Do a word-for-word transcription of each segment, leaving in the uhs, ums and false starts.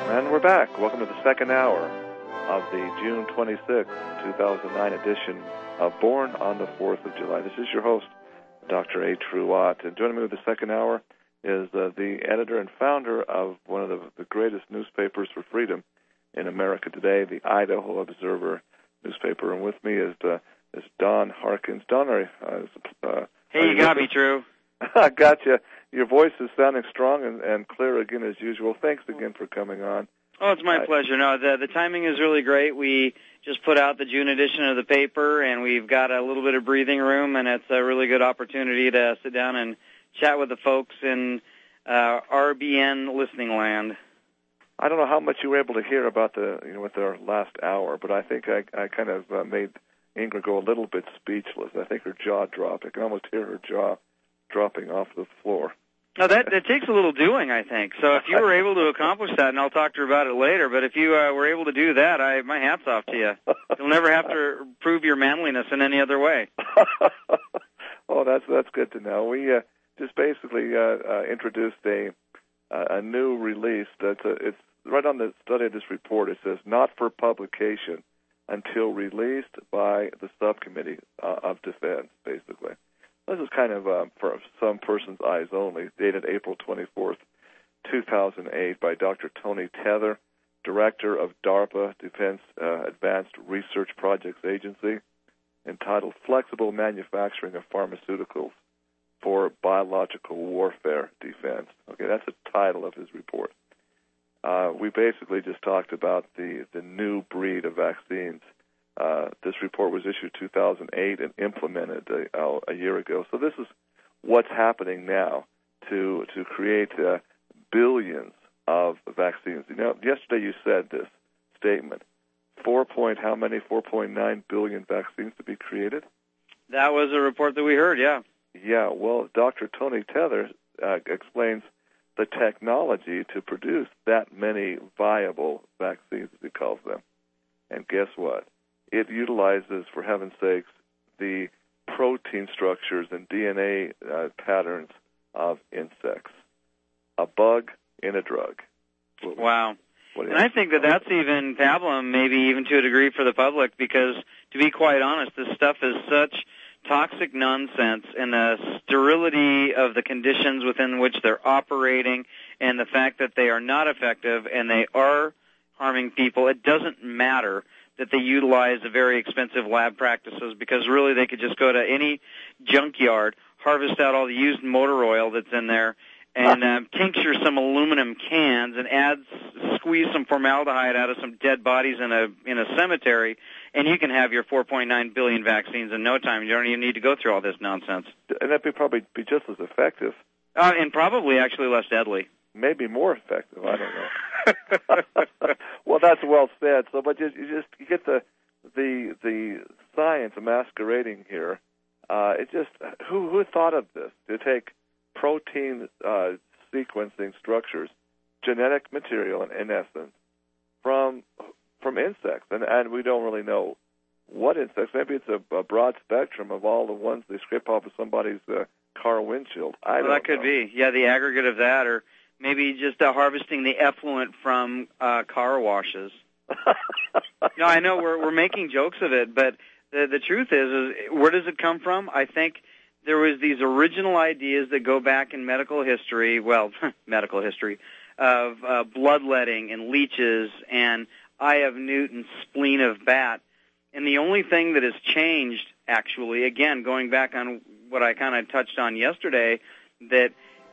And we're back. Welcome to the second hour of the June twenty-sixth, two thousand nine edition of Born on the fourth of July. This is your host, Doctor A. Truott. And joining me with the second hour is uh, the editor and founder of one of the, the greatest newspapers for freedom in America today, the Idaho Observer newspaper. And with me is, uh, is Don Harkins. Don, are, uh, uh, hey, you got me, True. I got you. Your voice is sounding strong and, and clear again as usual. Thanks again for coming on. Oh, it's my I, pleasure. No, the the timing is really great. We just put out the June edition of the paper, and we've got a little bit of breathing room, and it's a really good opportunity to sit down and chat with the folks in uh, R B N listening land. I don't know how much you were able to hear about the, you know, with our last hour, but I think I, I kind of uh, made Ingrid go a little bit speechless. I think her jaw dropped. I can almost hear her jaw dropping off the floor. No, that, that takes a little doing, I think. So if you were able to accomplish that, and I'll talk to her about it later, but if you uh, were able to do that, I my hat's off to you. You'll never have to prove your manliness in any other way. Oh, that's that's good to know. We uh, just basically uh, uh, introduced a uh, a new release. That's a, it's right on the study of this report. It says not for publication until released by the subcommittee uh, of defense, basically. This is kind of uh, for some person's eyes only, dated April twenty-fourth, two thousand eight, by Doctor Tony Tether, Director of DARPA, Defense uh, Advanced Research Projects Agency, entitled Flexible Manufacturing of Pharmaceuticals for Biological Warfare Defense. Okay, that's the title of his report. Uh, we basically just talked about the, the new breed of vaccines. Uh, this report was issued two thousand eight and implemented a, a year ago. So this is what's happening now to to create uh, billions of vaccines. You know, yesterday you said this statement: four point how many? Four point nine billion vaccines to be created. That was a report that we heard. Yeah. Yeah. Well, Doctor Tony Tether uh, explains the technology to produce that many viable vaccines, as he calls them. And guess what? It utilizes, for heaven's sakes, the protein structures and D N A uh, patterns of insects. A bug in a drug. What, wow. What and I think that that's even pablum, maybe even to a degree for the public, because to be quite honest, this stuff is such toxic nonsense, and the sterility of the conditions within which they're operating and the fact that they are not effective and they are harming people, it doesn't matter that they utilize the very expensive lab practices, because really they could just go to any junkyard, harvest out all the used motor oil that's in there, and uh, tincture some aluminum cans and add, squeeze some formaldehyde out of some dead bodies in a in a cemetery, and you can have your four point nine billion vaccines in no time. You don't even need to go through all this nonsense. And that'd be probably be just as effective. Uh, and probably actually less deadly. Maybe more effective. I don't know. Well, that's well said. So, but you, you just you get the the the science masquerading here. Uh, it just who who thought of this to take protein uh, sequencing structures, genetic material, in, in essence, from from insects, and and we don't really know what insects. Maybe it's a, a broad spectrum of all the ones they scrape off of somebody's uh, car windshield. I well, don't that could know. be, yeah, the aggregate of that, or maybe just uh, harvesting the effluent from uh, car washes. No, I know we're we're making jokes of it, but the the truth is, is where does it come from? I think there was these original ideas that go back in medical history, well, medical history, of uh, bloodletting and leeches and eye of newt and spleen of bat. And the only thing that has changed, actually, again, going back on what I kind of touched on yesterday, that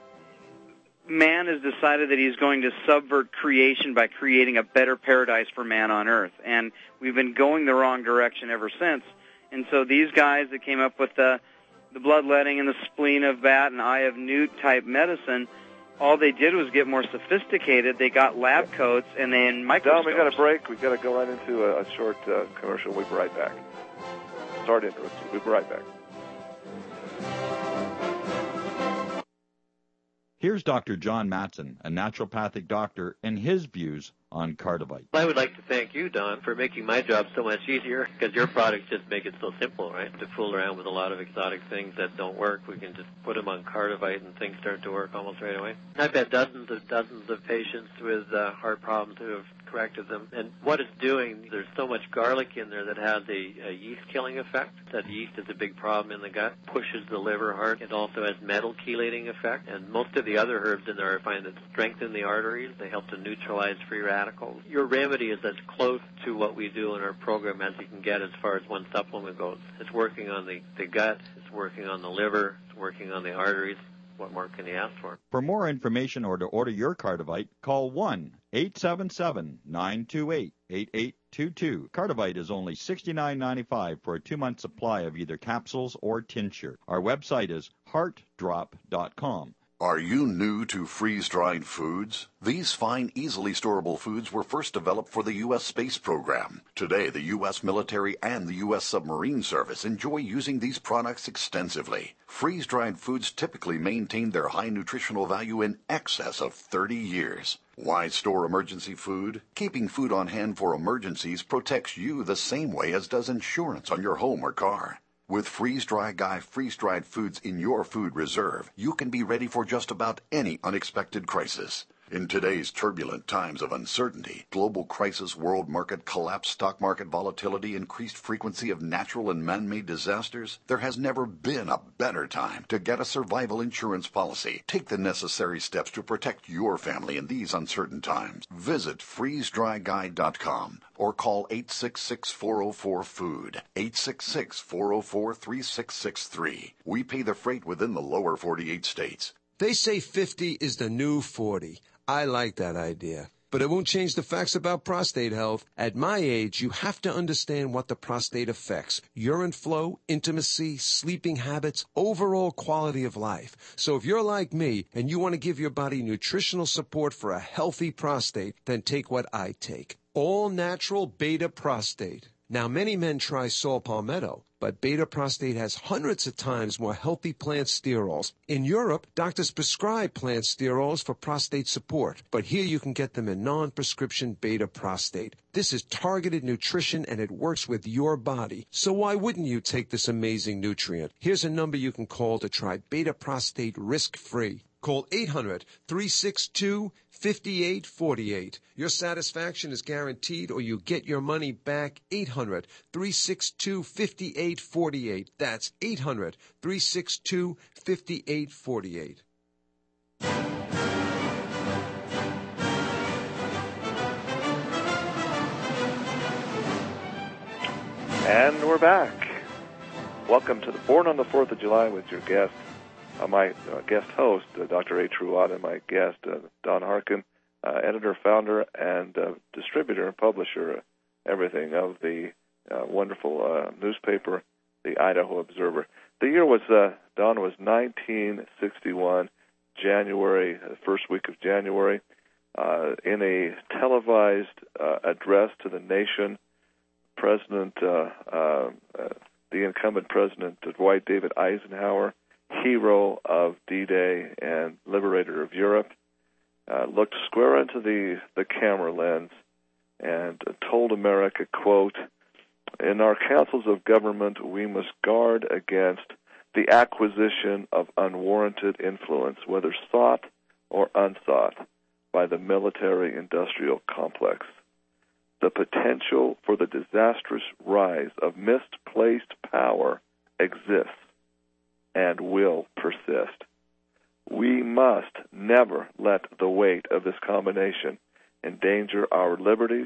man has decided that he's going to subvert creation by creating a better paradise for man on earth. And we've been going the wrong direction ever since. And so these guys that came up with the, the bloodletting and the spleen of bat and eye of newt type medicine, all they did was get more sophisticated. They got lab coats and then microscopes. Don, we got a break. We got to go right into a, a short uh, commercial. We'll be right back. Sorry to interrupt you. We'll be right back. Here's Doctor John Matson, a naturopathic doctor, and his views on Cardivite. I would like to thank you, Don, for making my job so much easier, because your products just make it so simple, right? To fool around with a lot of exotic things that don't work, we can just put them on Cardivite and things start to work almost right away. I've had dozens of dozens of patients with uh, heart problems who have corrected them. And what it's doing, there's so much garlic in there that has a, a yeast-killing effect. That yeast is a big problem in the gut, pushes the liver hard. It also has metal-chelating effect. And most of the other herbs in there I find that strengthen the arteries. They help to neutralize free radicals. Your remedy is as close to what we do in our program as you can get as far as one supplement goes. It's working on the, the gut. It's working on the liver. It's working on the arteries. What more can you ask for? For more information or to order your Cardivite, call one eight seven seven, nine two eight, eight eight two two. Cardivite is only sixty-nine ninety-five for a two-month supply of either capsules or tincture. Our website is heart drop dot com. Are you new to freeze-dried foods? These fine, easily storable foods were first developed for the U S space program. Today, the U S military and the U S submarine service enjoy using these products extensively. Freeze-dried foods typically maintain their high nutritional value in excess of thirty years. Why store emergency food? Keeping food on hand for emergencies protects you the same way as does insurance on your home or car. With Freeze-Dry Guy freeze-dried foods in your food reserve, you can be ready for just about any unexpected crisis. In today's turbulent times of uncertainty, global crisis, world market collapse, stock market volatility, increased frequency of natural and man-made disasters, there has never been a better time to get a survival insurance policy. Take the necessary steps to protect your family in these uncertain times. Visit freeze dry guy dot com or call eight six six, four zero four, food, eight six six, four zero four, three six six three. We pay the freight within the lower forty-eight states. They say fifty is the new forty. I like that idea. But it won't change the facts about prostate health. At my age, you have to understand what the prostate affects. Urine flow, intimacy, sleeping habits, overall quality of life. So if you're like me and you want to give your body nutritional support for a healthy prostate, then take what I take. All natural beta prostate. Now, many men try saw palmetto, but beta prostate has hundreds of times more healthy plant sterols. In Europe, doctors prescribe plant sterols for prostate support, but here you can get them in non-prescription beta prostate. This is targeted nutrition, and it works with your body. So why wouldn't you take this amazing nutrient? Here's a number you can call to try beta prostate risk-free. Call eight hundred, three six two, five eight four eight. Your satisfaction is guaranteed, or you get your money back. eight hundred, three six two, five eight four eight. That's eight hundred, three six two, five eight four eight. And we're back. Welcome to the Born on the fourth of July with your guest, Uh, my uh, guest host, uh, Doctor A. Truitt, and my guest, uh, Don Harkin, uh, editor, founder, and uh, distributor and publisher, uh, everything, of the uh, wonderful uh, newspaper, the Idaho Observer. The year was, uh, Don, was nineteen sixty-one, January, the first week of January. Uh, in a televised uh, address to the nation, President, uh, uh, uh, the incumbent President, Dwight David Eisenhower, hero of D-Day and liberator of Europe, uh, looked square into the, the camera lens and uh, told America, quote, "In our councils of government, we must guard against the acquisition of unwarranted influence, whether sought or unsought, by the military-industrial complex. The potential for the disastrous rise of misplaced power exists and will persist. We must never let the weight of this combination endanger our liberties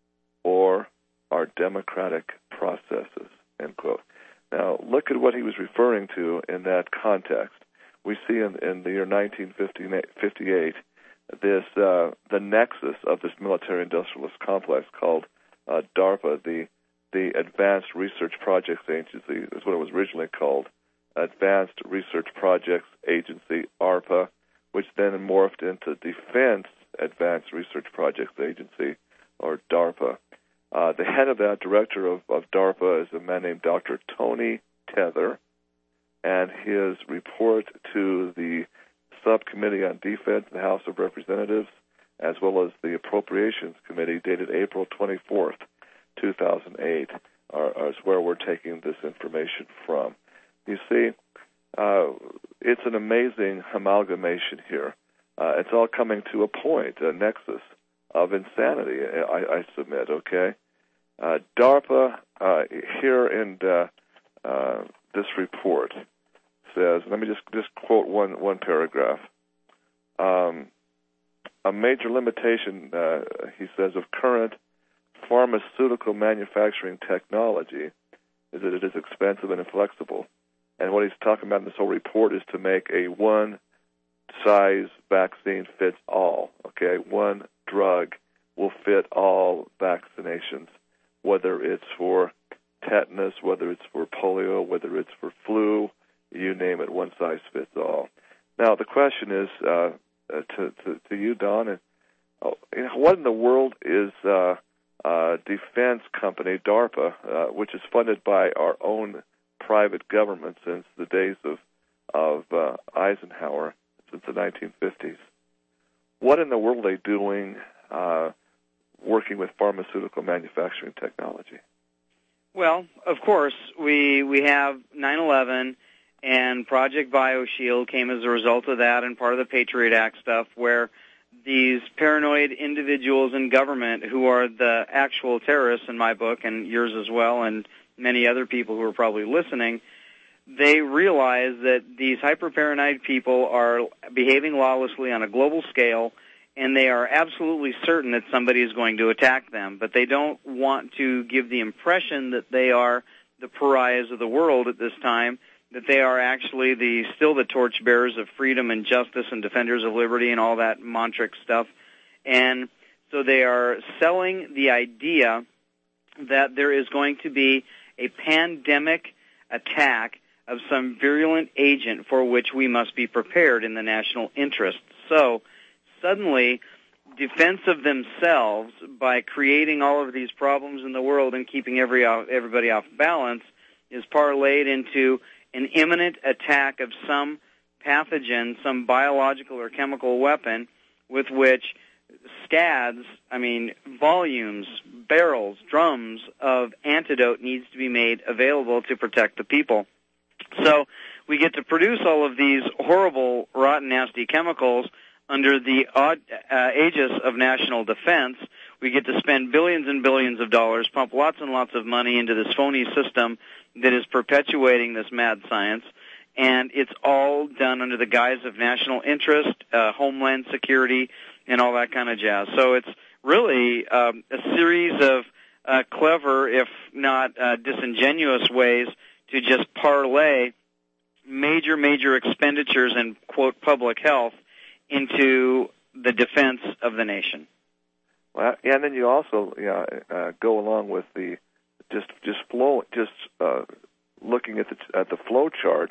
or our democratic processes," end quote. Now, look at what he was referring to in that context. We see in, in the year nineteen fifty-eight this uh, the nexus of this military-industrialist complex called uh, DARPA, the the Advanced Research Projects Agency, is what it was originally called. Advanced Research Projects Agency, ARPA, which then morphed into Defense Advanced Research Projects Agency, or DARPA. Uh, the head of that, director of, of DARPA, is a man named Doctor Tony Tether, and his report to the Subcommittee on Defense in the House of Representatives as well as the Appropriations Committee dated April twenty-fourth, two thousand eight, are, are is where we're taking this information from. You see, uh, it's an amazing amalgamation here. Uh, it's all coming to a point, a nexus of insanity, I, I submit, okay? Uh, DARPA, uh, here in uh, uh, this report, says, let me just, just quote one, one paragraph. Um, a major limitation, uh, he says, of current pharmaceutical manufacturing technology is that it is expensive and inflexible. And what he's talking about in this whole report is to make a one-size vaccine fits all, okay? One drug will fit all vaccinations, whether it's for tetanus, whether it's for polio, whether it's for flu, you name it, one size fits all. Now, the question is uh, uh, to, to, to you, Don, and, oh, you know, what in the world is uh, uh, defense company, DARPA, uh, which is funded by our own private government since the days of, of uh, Eisenhower, since the nineteen fifties. What in the world are they doing uh, working with pharmaceutical manufacturing technology? Well, of course, we we have nine eleven, and Project BioShield came as a result of that and part of the Patriot Act stuff, where these paranoid individuals in government who are the actual terrorists in my book and yours as well, and many other people who are probably listening, they realize that these hyper-paranoid people are behaving lawlessly on a global scale, and they are absolutely certain that somebody is going to attack them. But they don't want to give the impression that they are the pariahs of the world at this time, that they are actually the still the torchbearers of freedom and justice and defenders of liberty and all that mantric stuff. And so they are selling the idea that there is going to be a pandemic attack of some virulent agent for which we must be prepared in the national interest. So suddenly, defense of themselves by creating all of these problems in the world and keeping every everybody off balance is parlayed into an imminent attack of some pathogen, some biological or chemical weapon with which scads, I mean, volumes, barrels, drums of antidote needs to be made available to protect the people. So we get to produce all of these horrible, rotten, nasty chemicals under the odd, uh, aegis of national defense. We get to spend billions and billions of dollars, pump lots and lots of money into this phony system that is perpetuating this mad science, and it's all done under the guise of national interest, uh, homeland security, and all that kind of jazz. So it's really um, a series of uh, clever, if not uh, disingenuous ways to just parlay major, major expenditures in, quote, public health into the defense of the nation. Well, yeah, and then you also you know, uh, go along with the just just flow, just uh, looking at the at the flow chart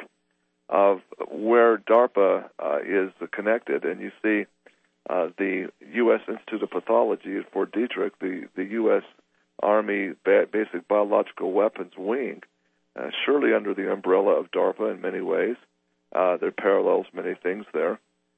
of where DARPA uh, is connected, and you see uh, the U S Institute of Pathology at Fort Detrick, the the U S Army ba- Basic Biological Weapons Wing, uh, surely under the umbrella of DARPA in many ways. Uh, there parallels many things there.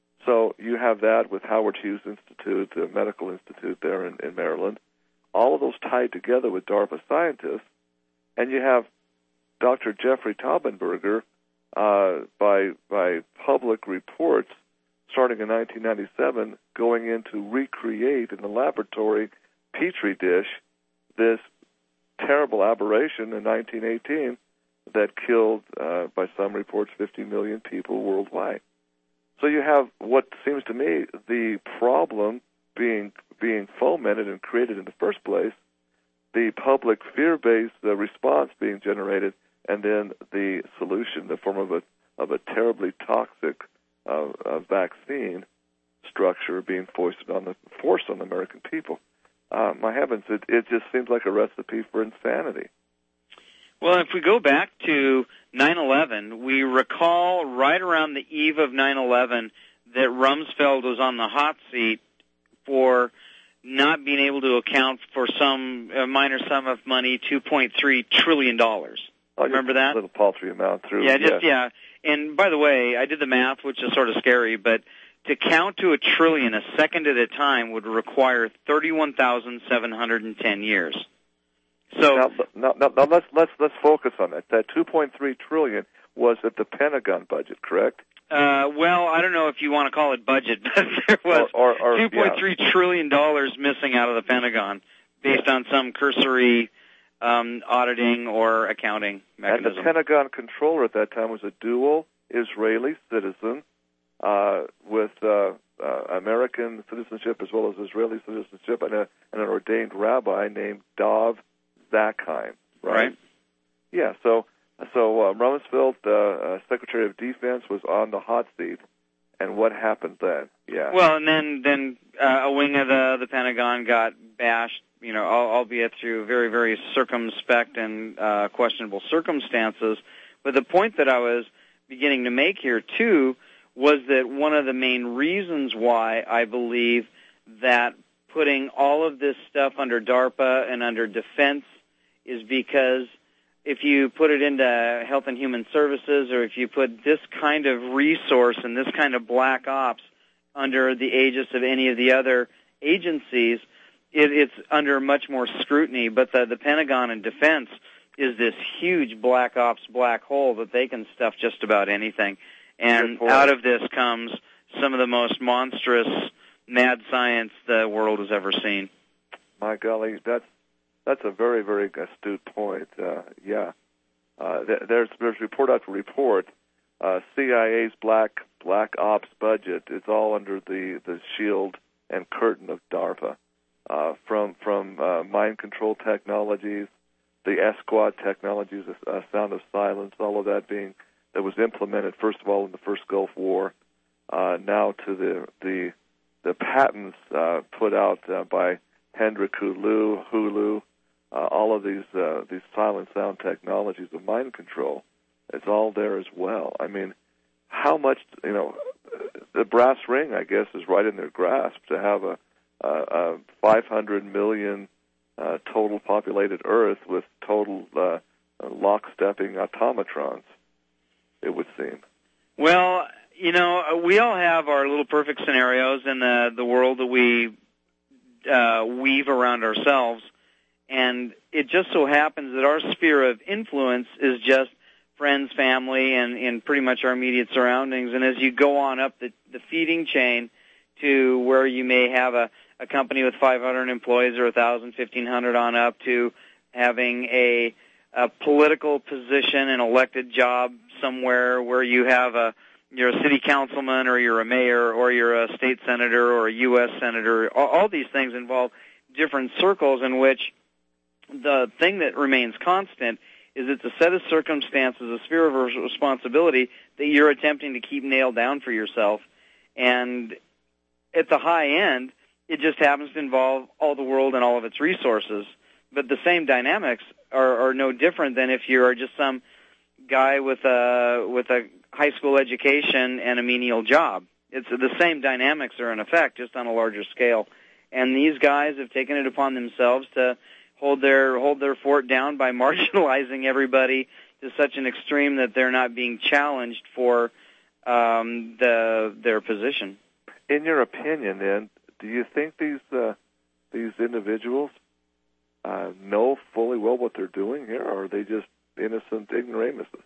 So you have that with Howard Hughes Institute, the medical institute there in, in Maryland, all of those tied together with DARPA scientists, and you have Doctor Jeffrey Taubenberger, uh, by by public reports, starting in nineteen ninety-seven, going in to recreate in the laboratory Petri dish this terrible aberration in nineteen eighteen that killed, uh, by some reports, fifty million people worldwide. So you have what seems to me the problem being being fomented and created in the first place, the public fear-based uh, response being generated, and then the solution in the form of a of a terribly toxic uh, uh, vaccine structure being foisted on the forced on the American people. Uh, my heavens, it, it just seems like a recipe for insanity. Well, if we go back to nine eleven, we recall right around the eve of nine eleven that Rumsfeld was on the hot seat for not being able to account for some uh, minor sum of money, two point three trillion dollars. Oh, remember that? A little paltry amount through. Yeah, just, yeah. And by the way, I did the math, which is sort of scary, but to count to a trillion a second at a time would require thirty-one thousand seven hundred ten years. So now, now, now, now let's let's let's focus on that. That two point three trillion was at the Pentagon budget, correct? Uh, well, I don't know if you want to call it budget, but there was or, or, or, two point three yeah. trillion dollars missing out of the Pentagon based yeah. on some cursory um, auditing or accounting mechanism. And the Pentagon controller at that time was a dual Israeli citizen uh, with uh, uh, American citizenship as well as Israeli citizenship, and, a, and an ordained rabbi named Dov Zakheim. Right? Right. Yeah. So. So uh, Rumsfeld, uh, uh, Secretary of Defense, was on the hot seat, and what happened then? Yeah. Well, and then then uh, a wing of the the Pentagon got bashed, you know, albeit through very very circumspect and uh, questionable circumstances. But the point that I was beginning to make here too was that one of the main reasons why I believe that putting all of this stuff under DARPA and under defense is because if you put it into Health and Human Services, or if you put this kind of resource and this kind of black ops under the aegis of any of the other agencies, it, it's under much more scrutiny. But the, the Pentagon and Defense is this huge black ops black hole that they can stuff just about anything. And out of this comes some of the most monstrous mad science the world has ever seen. My golly, that's That's a very, very astute point. Uh, yeah, uh, th- there's there's report after report. Uh, C I A's black black ops budget is all under the, the shield and curtain of DARPA. Uh, from from uh, mind control technologies, the S Quad technologies, uh, sound of silence, all of that being that was implemented first of all in the first Gulf War, uh, now to the the the patents uh, put out uh, by Hendrik Hulu, Hulu. Uh, all of these uh, these silent sound technologies of mind control, it's all there as well. I mean, how much, you know, the brass ring, I guess, is right in their grasp to have a, a, a five hundred million uh, total populated Earth with total uh, lockstepping automatrons, it would seem. Well, you know, we all have our little perfect scenarios in the, the world that we uh, weave around ourselves. And it just so happens that our sphere of influence is just friends, family, and, and pretty much our immediate surroundings. And as you go on up the, the feeding chain to where you may have a, a company with five hundred employees or one thousand, fifteen hundred on up to having a, a political position, an elected job somewhere where you have a you're a city councilman or you're a mayor or you're a state senator or a U S senator. All, all these things involve different circles in which the thing that remains constant is it's a set of circumstances, a sphere of responsibility that you're attempting to keep nailed down for yourself. And at the high end, it just happens to involve all the world and all of its resources. But the same dynamics are, are no different than if you're just some guy with a with a high school education and a menial job. It's the same dynamics are in effect, just on a larger scale. And these guys have taken it upon themselves to hold their hold their fort down by marginalizing everybody to such an extreme that they're not being challenged for um, the their position. In your opinion, then, do you think these uh, these individuals uh, know fully well what they're doing here, or are they just innocent ignoramuses?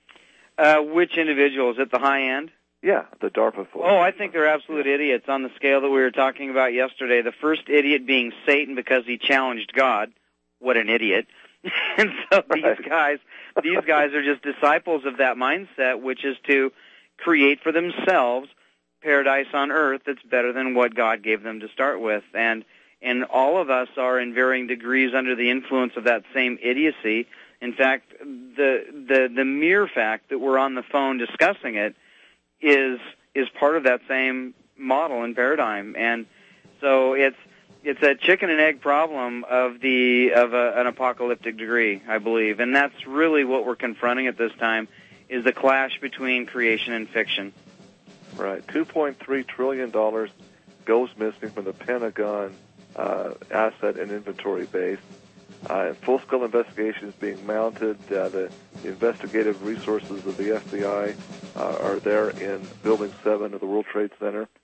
Uh, which individuals at the high end? Yeah, the DARPA folks. Oh, I think they're absolute idiots on the scale that we were talking about yesterday. The first idiot being Satan because he challenged God. What an idiot. And so these right. guys, these guys are just disciples of that mindset, which is to create for themselves paradise on earth that's better than what God gave them to start with. And and all of us are in varying degrees under the influence of that same idiocy. In fact, the the the mere fact that we're on the phone discussing it is is part of that same model and paradigm. And so it's it's a chicken and egg problem of the of a, an apocalyptic degree, I believe. And that's really what we're confronting at this time, is the clash between creation and fiction. Right. two point three trillion dollars goes missing from the Pentagon uh, asset and inventory base. Uh, full-scale investigations being mounted. Uh, the, the investigative resources of the F B I uh, are there in Building seven of the World Trade Center.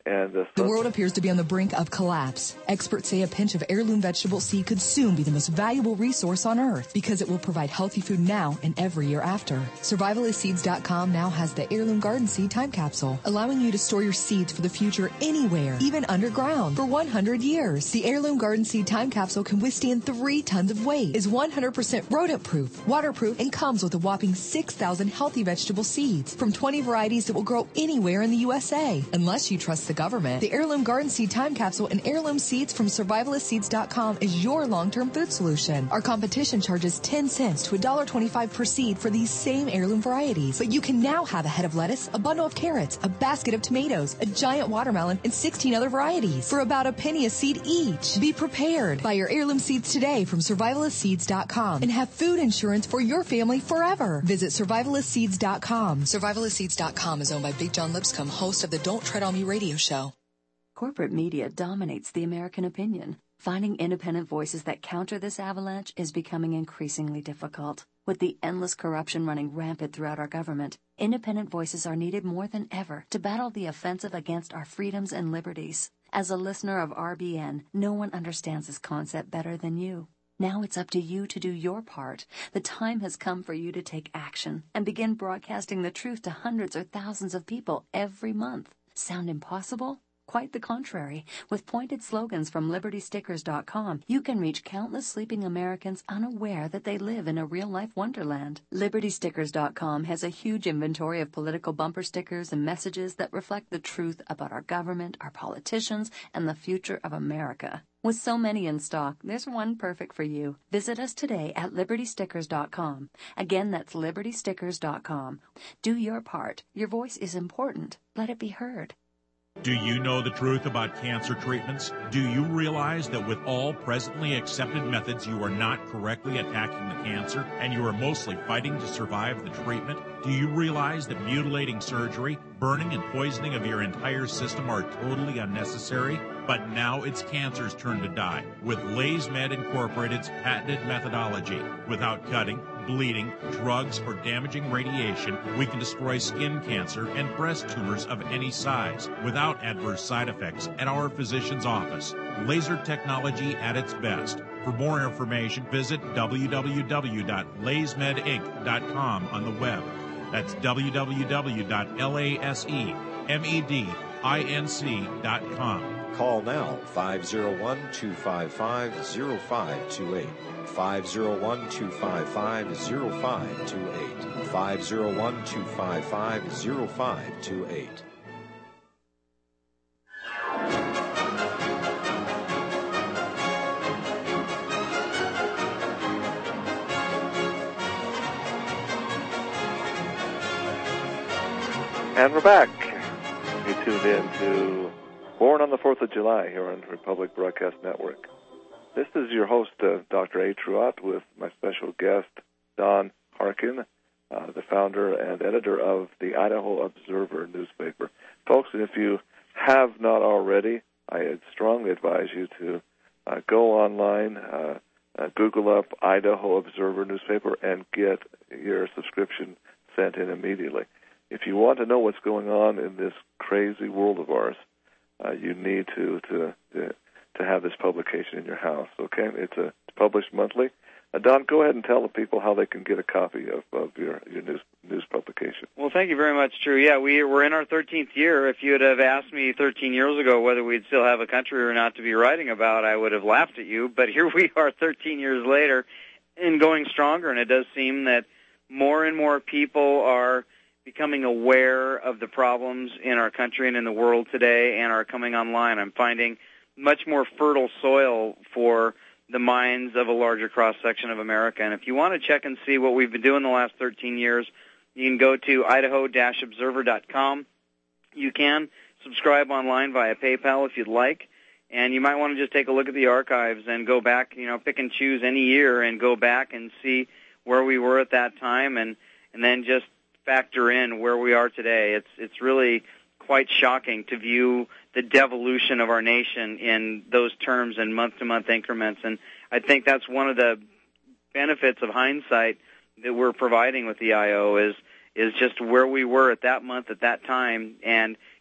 And uh, the world appears to be on the brink of collapse. Experts say a pinch of heirloom vegetable seed could soon be the most valuable resource on Earth because it will provide healthy food now and every year after. Survivalist Seeds dot com now has the Heirloom Garden Seed Time Capsule, allowing you to store your seeds for the future anywhere, even underground, for one hundred years. The Heirloom Garden Seed Time Capsule can withstand three tons of weight, is one hundred percent rodent-proof, waterproof, and comes with a whopping six thousand healthy vegetable seeds from twenty varieties that will grow anywhere in the U S A. Unless you trust the government, the Heirloom Garden Seed Time Capsule and heirloom seeds from Survivalist Seeds dot com is your long-term food solution. Our competition charges ten cents to one dollar twenty-five per seed for these same heirloom varieties. But you can now have a head of lettuce, a bundle of carrots, a basket of tomatoes, a giant watermelon, and sixteen other varieties for about a penny a seed each. Be prepared. Buy your heirloom seeds today from Survivalist Seeds dot com and have food insurance for your family forever. Visit Survivalist Seeds dot com. Survivalist Seeds dot com is owned by Big John Lipscomb, host of the Don't Tread on Me radio show. Corporate media dominates the American opinion. Finding independent voices that counter this avalanche is becoming increasingly difficult. With the endless corruption running rampant throughout our government, independent voices are needed more than ever to battle the offensive against our freedoms and liberties. As a listener of R B N, no one understands this concept better than you. Now it's up to you to do your part. The time has come for you to take action and begin broadcasting the truth to hundreds or thousands of people every month. Sound impossible? Quite the contrary. With pointed slogans from Liberty Stickers dot com, you can reach countless sleeping Americans unaware that they live in a real-life wonderland. Liberty Stickers dot com has a huge inventory of political bumper stickers and messages that reflect the truth about our government, our politicians, and the future of America. With so many in stock, there's one perfect for you. Visit us today at Liberty Stickers dot com. Again, that's Liberty Stickers dot com. Do your part. Your voice is important. Let it be heard. Do you know the truth about cancer treatments? Do you realize that with all presently accepted methods, you are not correctly attacking the cancer and you are mostly fighting to survive the treatment? Do you realize that mutilating surgery, burning and poisoning of your entire system are totally unnecessary? But now it's cancer's turn to die with LaysMed Incorporated's patented methodology. Without cutting, bleeding, drugs, or damaging radiation, we can destroy skin cancer and breast tumors of any size without adverse side effects at our physician's office. Laser technology at its best. For more information, visit w w w dot lays med inc dot com on the web. That's w w w dot lays med dot com. Call now, five oh one, two five five, oh five two eight. five oh one, two five five, oh five two eight. five oh one, two five five, oh five two eight. And we're back. You tuned in to Born on the fourth of July here on Republic Broadcast Network. This is your host, uh, Doctor A. Truott, with my special guest, Don Harkin, uh, the founder and editor of the Idaho Observer newspaper. Folks, if you have not already, I strongly advise you to uh, go online, uh, uh, Google up Idaho Observer newspaper, and get your subscription sent in immediately. If you want to know what's going on in this crazy world of ours, uh, you need to, to to to have this publication in your house. Okay, it's, a, it's published monthly. Uh, Don, go ahead and tell the people how they can get a copy of, of your your news news publication. Well, thank you very much, Drew. Yeah, we we're in our thirteenth year. If you would have asked me thirteen years ago whether we'd still have a country or not to be writing about, I would have laughed at you. But here we are, thirteen years later, and going stronger. And it does seem that more and more people are becoming aware of the problems in our country and in the world today and are coming online. I'm finding much more fertile soil for the minds of a larger cross-section of America. And if you want to check and see what we've been doing the last thirteen years, you can go to idaho dash observer dot com. You can subscribe online via PayPal if you'd like, and you might want to just take a look at the archives and go back, you know, pick and choose any year and go back and see where we were at that time and, and then just factor in where we are today. It's it's really quite shocking to view the devolution of our nation in those terms and month-to-month increments. And I think that's one of the benefits of hindsight that we're providing with the I O is is just where we were at that month at that time and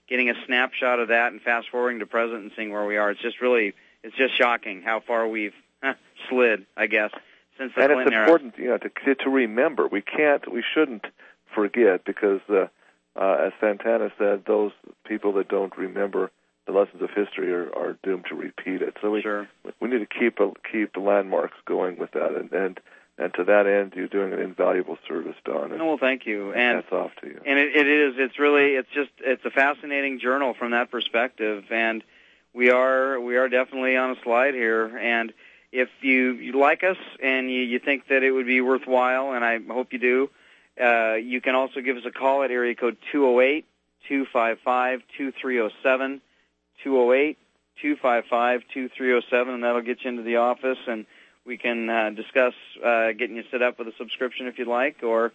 getting a snapshot of that and fast forwarding to present and seeing where we are. It's just really, it's just shocking how far we've huh, slid, I guess, since the and Clinton it's important, you know, to to remember. We can't, we shouldn't forget, because uh, uh, as Santana said, those people that don't remember the lessons of history are, are doomed to repeat it. So we sure. we need to keep a, keep the landmarks going with that, and, and and to that end, you're doing an invaluable service, Don. And oh, well, thank you. And that's off to you. And it, it is. It's really. It's just. It's a fascinating journal from that perspective, and we are we are definitely on a slide here. And if you, you like us and you, you think that it would be worthwhile, and I hope you do, uh, you can also give us a call at area code two oh eight, two five five, two three oh seven. two oh eight, two five five, two three oh seven, and that'll get you into the office, and we can uh, discuss uh, getting you set up with a subscription if you'd like, or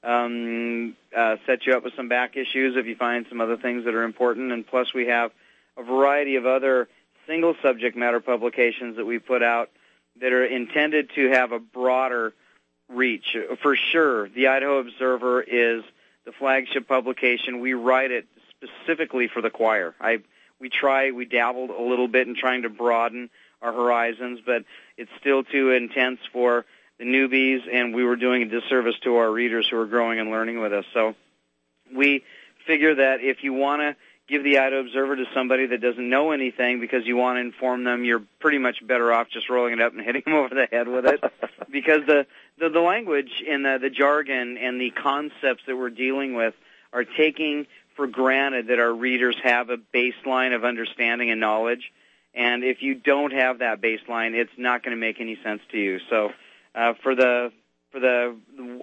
um, uh, set you up with some back issues if you find some other things that are important. And plus we have a variety of other single subject matter publications that we put out that are intended to have a broader reach. For sure, the Idaho Observer is the flagship publication. We write it specifically for the choir. I We try, we dabbled a little bit in trying to broaden our horizons, but it's still too intense for the newbies, and we were doing a disservice to our readers who are growing and learning with us. So we figure that if you want to give the Idaho Observer to somebody that doesn't know anything because you want to inform them, you're pretty much better off just rolling it up and hitting them over the head with it, because the, the, the language and the, the jargon and the concepts that we're dealing with are taking for granted that our readers have a baseline of understanding and knowledge, and if you don't have that baseline, it's not going to make any sense to you. So, uh, for the for the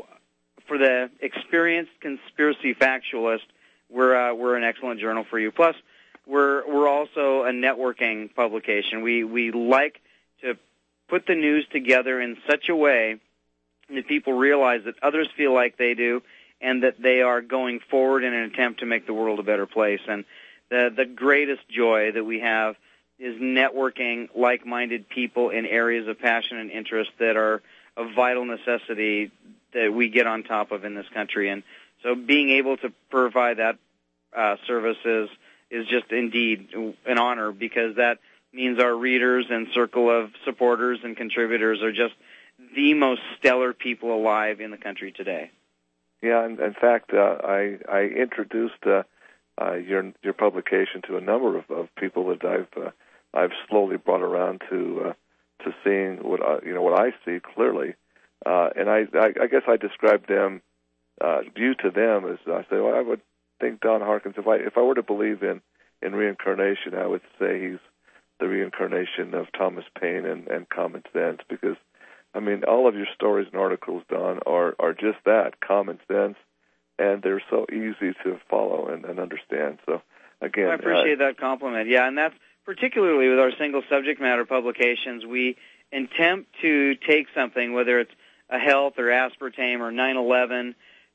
for the experienced conspiracy factualist, we're uh, we're an excellent journal for you. Plus, we're we're also a networking publication. We we like to put the news together in such a way that people realize that others feel like they do, and that they are going forward in an attempt to make the world a better place. And the the greatest joy that we have is networking like-minded people in areas of passion and interest that are a vital necessity that we get on top of in this country. And so being able to provide that uh, service is, is just indeed an honor, because that means our readers and circle of supporters and contributors are just the most stellar people alive in the country today. Yeah, in, in fact, uh, I I introduced uh, uh, your your publication to a number of, of people that I've uh, I've slowly brought around to uh, to seeing what I, you know what I see clearly, uh, and I, I I guess I described them, uh, view to them as I say, well, I would think Don Harkins, if I if I were to believe in, in reincarnation, I would say he's the reincarnation of Thomas Paine and, and common sense, because I mean, all of your stories and articles, Don, are, are just that, common sense, and they're so easy to follow and, and understand. So, again, well, I appreciate uh, that compliment. Yeah, and that's particularly with our single subject matter publications. We attempt to take something, whether it's a health or aspartame or nine eleven,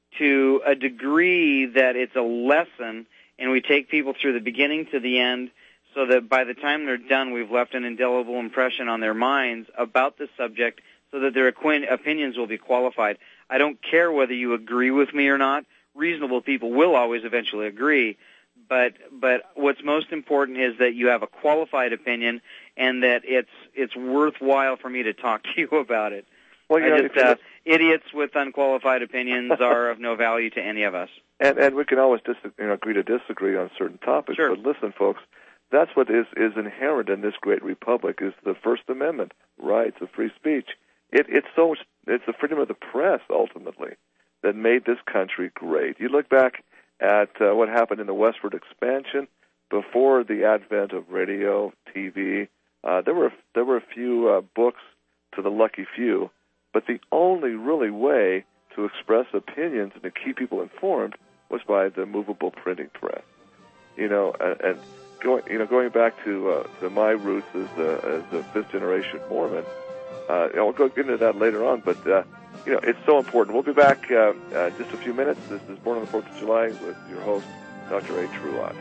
to a degree that it's a lesson, and we take people through the beginning to the end, so that by the time they're done, we've left an indelible impression on their minds about the subject, so that their opinions will be qualified. I don't care whether you agree with me or not. Reasonable people will always eventually agree, but but what's most important is that you have a qualified opinion, and that it's it's worthwhile for me to talk to you about it. Well, you I know, just, uh, idiots with unqualified opinions are of no value to any of us. And and we can always dis- you know, agree to disagree on certain topics. Sure. But listen, folks, that's what is is inherent in this great republic, is the First Amendment rights of free speech. It, it's so it's the freedom of the press ultimately that made this country great. You look back at uh, what happened in the westward expansion before the advent of radio, T V. Uh, there were there were a few uh, books to the lucky few, but the only really way to express opinions and to keep people informed was by the movable printing press. You know, and, and going you know going back to uh, to my roots as a, as a fifth generation Mormon. Uh, I'll go get into that later on, but uh, you know it's so important. We'll be back uh, uh, just a few minutes. This is Born on the Fourth of July with your host, Doctor A. Truott.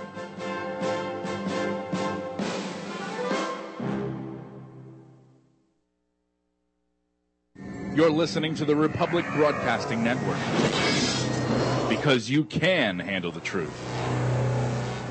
You're listening to the Republic Broadcasting Network, because you can handle the truth.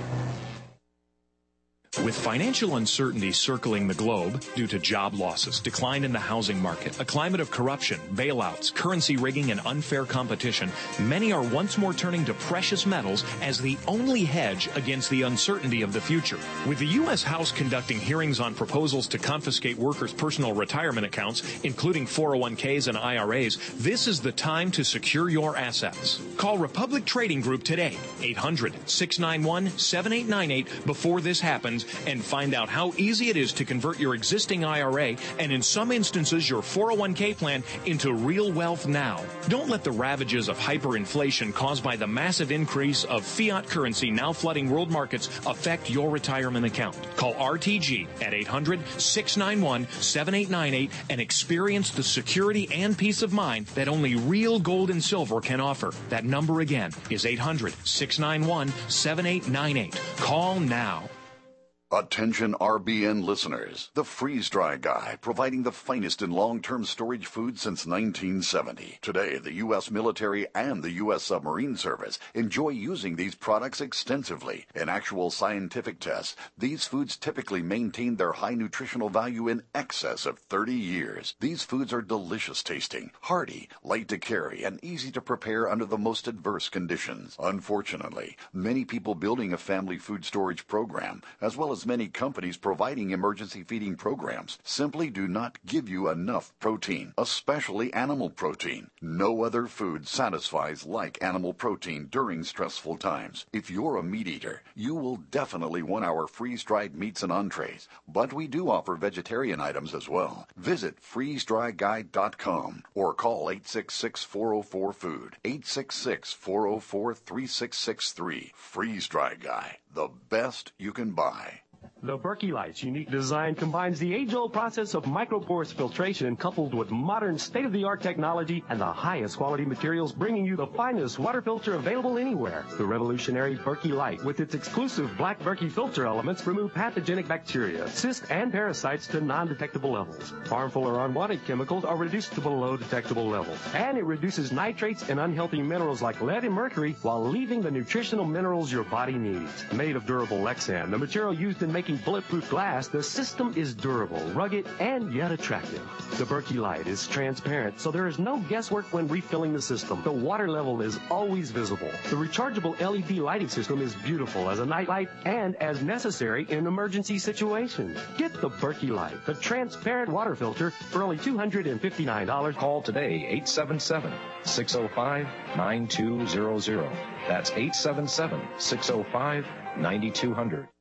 With financial uncertainty circling the globe due to job losses, decline in the housing market, a climate of corruption, bailouts, currency rigging, and unfair competition, many are once more turning to precious metals as the only hedge against the uncertainty of the future. With the U S House conducting hearings on proposals to confiscate workers' personal retirement accounts, including four oh one k's and I R A's, this is the time to secure your assets. Call Republic Trading Group today, eight hundred, six nine one, seven eight nine eight, before this happens, and find out how easy it is to convert your existing I R A and, in some instances, your four oh one k plan into real wealth now. Don't let the ravages of hyperinflation caused by the massive increase of fiat currency now flooding world markets affect your retirement account. Call R T G at eight hundred, six nine one, seven eight nine eight and experience the security and peace of mind that only real gold and silver can offer. That number again is eight hundred, six nine one, seven eight nine eight. Call now. Attention R B N listeners. The Freeze Dry Guy, providing the finest in long-term storage food since nineteen seventy. Today, the U S military and the U S submarine service enjoy using these products extensively. In actual scientific tests, these foods typically maintain their high nutritional value in excess of thirty years. These foods are delicious tasting, hearty, light to carry, and easy to prepare under the most adverse conditions. Unfortunately, many people building a family food storage program, as well as many companies providing emergency feeding programs, simply do not give you enough protein, especially animal protein. No other food satisfies like animal protein during stressful times. If you're a meat eater, you will definitely want our freeze-dried meats and entrees, but we do offer vegetarian items as well. Visit freeze dry guy dot com or call eight six six, four oh four, food, eight six six, four oh four, three six six three. Freeze Dry Guy, the best you can buy. The Berkey Light's unique design combines the age-old process of microporous filtration coupled with modern state-of-the-art technology and the highest quality materials, bringing you the finest water filter available anywhere. The revolutionary Berkey Light, with its exclusive black Berkey filter elements, remove pathogenic bacteria, cysts, and parasites to non-detectable levels. Harmful or unwanted chemicals are reduced to below detectable levels. And it reduces nitrates and unhealthy minerals like lead and mercury while leaving the nutritional minerals your body needs. Made of durable Lexan, the material used in making bulletproof glass, the system is durable, rugged, and yet attractive. The Berkey Light is transparent, so there is no guesswork when refilling the system. The water level is always visible. The rechargeable L E D lighting system is beautiful as a night light and as necessary in emergency situations. Get the Berkey Light, the transparent water filter, for only two hundred fifty-nine dollars. Call today, eight seven seven, six oh five, nine two zero zero. That's eight seven seven, six oh five, nine two zero zero.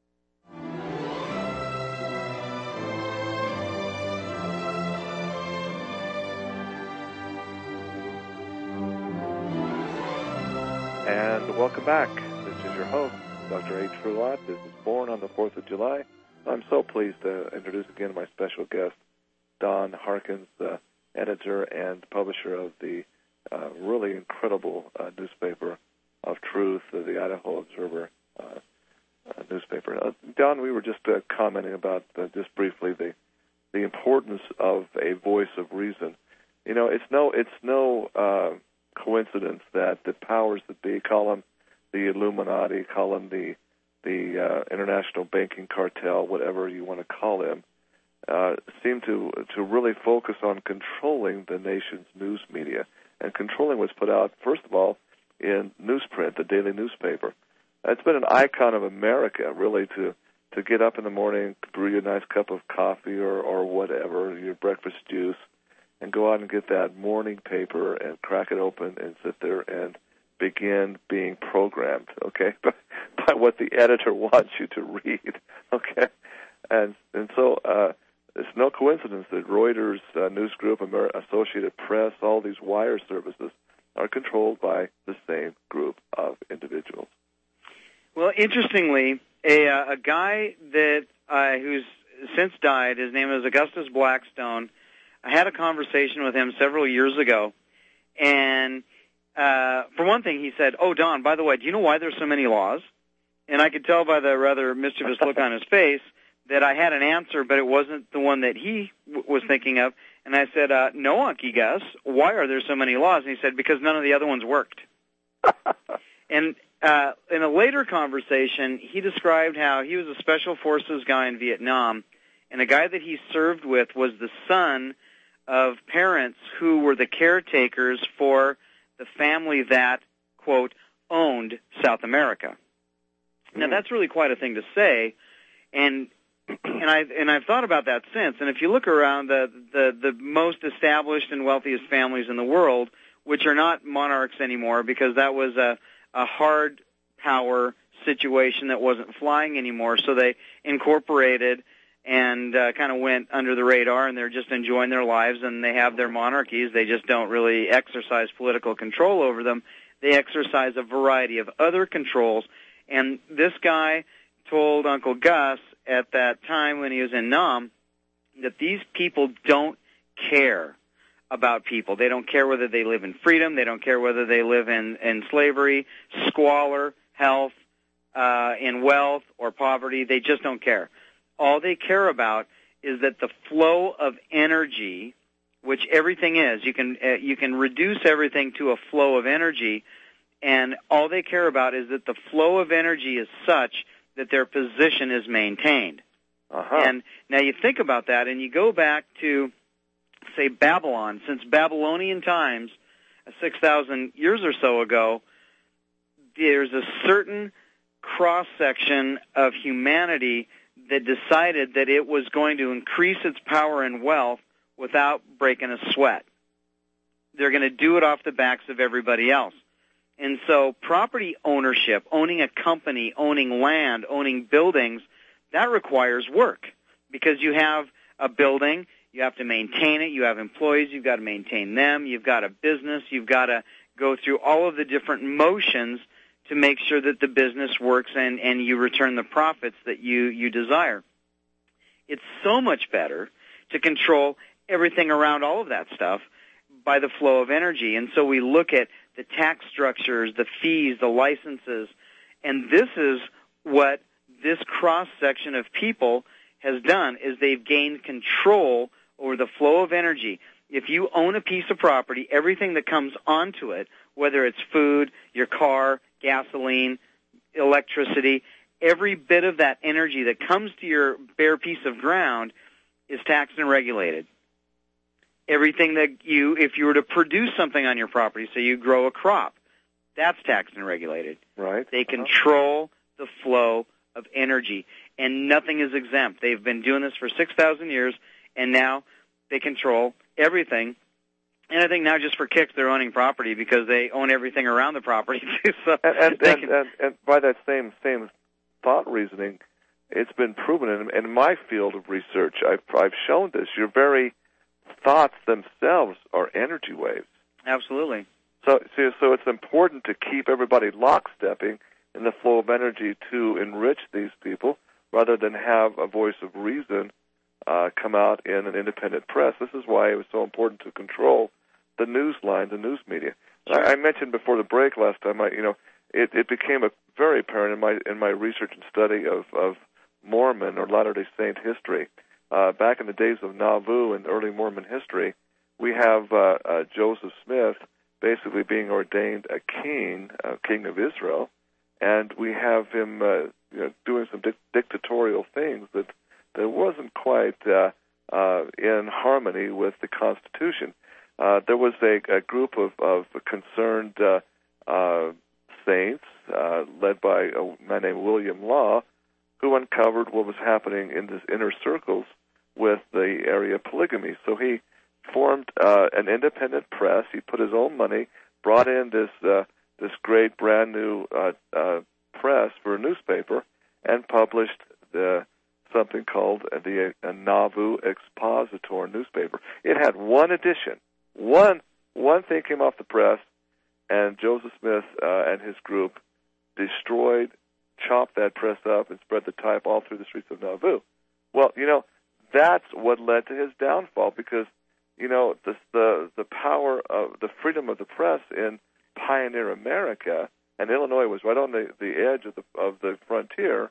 And welcome back. This is your host, Doctor H. Fruat. This is Born on the fourth of July. I'm so pleased to introduce again my special guest, Don Harkins, the editor and publisher of the uh, really incredible uh, newspaper of truth, uh, the Idaho Observer uh, uh, newspaper. Uh, Don, we were just uh, commenting about, uh, just briefly, the the importance of a voice of reason. You know, it's no, it's no uh, coincidence that the powers that be, call them the Illuminati, call them the the uh, international banking cartel, whatever you want to call them, uh, seem to to really focus on controlling the nation's news media and controlling what's put out, first of all, in newsprint, the daily newspaper. It's been an icon of America, really, to to get up in the morning, brew you a nice cup of coffee or, or whatever, your breakfast juice, and go out and get that morning paper and crack it open and sit there and begin being programmed, okay, by, by what the editor wants you to read, okay? And and so uh, it's no coincidence that Reuters, uh, News Group, Amer- Associated Press, all these wire services are controlled by the same group of individuals. Well, interestingly, a, uh, a guy that uh, who's since died, his name is Augustus Blackstone. I had a conversation with him several years ago, and uh, for one thing, he said, "Oh, Don, by the way, do you know why there's so many laws?" And I could tell by the rather mischievous look on his face that I had an answer, but it wasn't the one that he w- was thinking of. And I said, uh, "No, Unky Gus, why are there so many laws?" And he said, "Because none of the other ones worked." And uh, in a later conversation, he described how he was a special forces guy in Vietnam, and a guy that he served with was the son of parents who were the caretakers for the family that, quote, owned South America. Mm. Now, that's really quite a thing to say, and and I and I've thought about that since. And if you look around the the the most established and wealthiest families in the world, which are not monarchs anymore, because that was a a hard power situation that wasn't flying anymore, so they incorporated and uh, kind of went under the radar, and they're just enjoying their lives, and they have their monarchies. They just don't really exercise political control over them. They exercise a variety of other controls, and this guy told Uncle Gus at that time when he was in Nam that these people don't care about people. They don't care whether they live in freedom. They don't care whether they live in, in slavery, squalor, health, uh, in wealth, or poverty. They just don't care. All they care about is that the flow of energy, which everything is, you can uh, you can reduce everything to a flow of energy, and all they care about is that the flow of energy is such that their position is maintained. Uh-huh. And now you think about that, and you go back to, say, Babylon. Since Babylonian times, six thousand years or so ago, there's a certain cross-section of humanity that decided that it was going to increase its power and wealth without breaking a sweat. They're going to do it off the backs of everybody else. And so property ownership, owning a company, owning land, owning buildings, that requires work, because you have a building, you have to maintain it, you have employees, you've got to maintain them, you've got a business, you've got to go through all of the different motions to make sure that the business works and, and you return the profits that you, you desire. It's so much better to control everything around all of that stuff by the flow of energy. And so we look at the tax structures, the fees, the licenses, and this is what this cross-section of people has done, is they've gained control over the flow of energy. If you own a piece of property, everything that comes onto it, whether it's food, your car, gasoline, electricity, every bit of that energy that comes to your bare piece of ground is taxed and regulated. Everything that you, if you were to produce something on your property, so you grow a crop, that's taxed and regulated. Right. They control the flow of energy, and nothing is exempt. They've been doing this for six thousand years, and now they control everything. And I think now, just for kicks, they're owning property because they own everything around the property too. So and and, they and, can... and and by that same same thought reasoning, it's been proven in, in my field of research. I've I've shown this. Your very thoughts themselves are energy waves. Absolutely. So so so it's important to keep everybody lockstepping in the flow of energy to enrich these people, rather than have a voice of reason uh, come out in an independent press. This is why it was so important to control the news line, the news media. Sure. I, I mentioned before the break last time, I, you know, it, it became a very apparent in my in my research and study of, of Mormon or Latter-day Saint history. Uh, back in the days of Nauvoo and early Mormon history, we have uh, uh, Joseph Smith basically being ordained a king, a king of Israel, and we have him uh, you know, doing some di- dictatorial things that that wasn't quite uh, uh, in harmony with the Constitution. Uh, there was a, a group of, of concerned uh, uh, saints uh, led by a man named William Law, who uncovered what was happening in this inner circles with the area of polygamy. So he formed uh, an independent press. He put his own money, brought in this uh, this great brand new uh, uh, press for a newspaper, and published the something called the uh, Nauvoo Expositor newspaper. It had one edition. One one thing came off the press, and Joseph Smith uh, and his group destroyed, chopped that press up, and spread the type all through the streets of Nauvoo. Well, you know, that's what led to his downfall, because, you know, the the, the power of the freedom of the press in pioneer America, and Illinois was right on the, the edge of the of the frontier.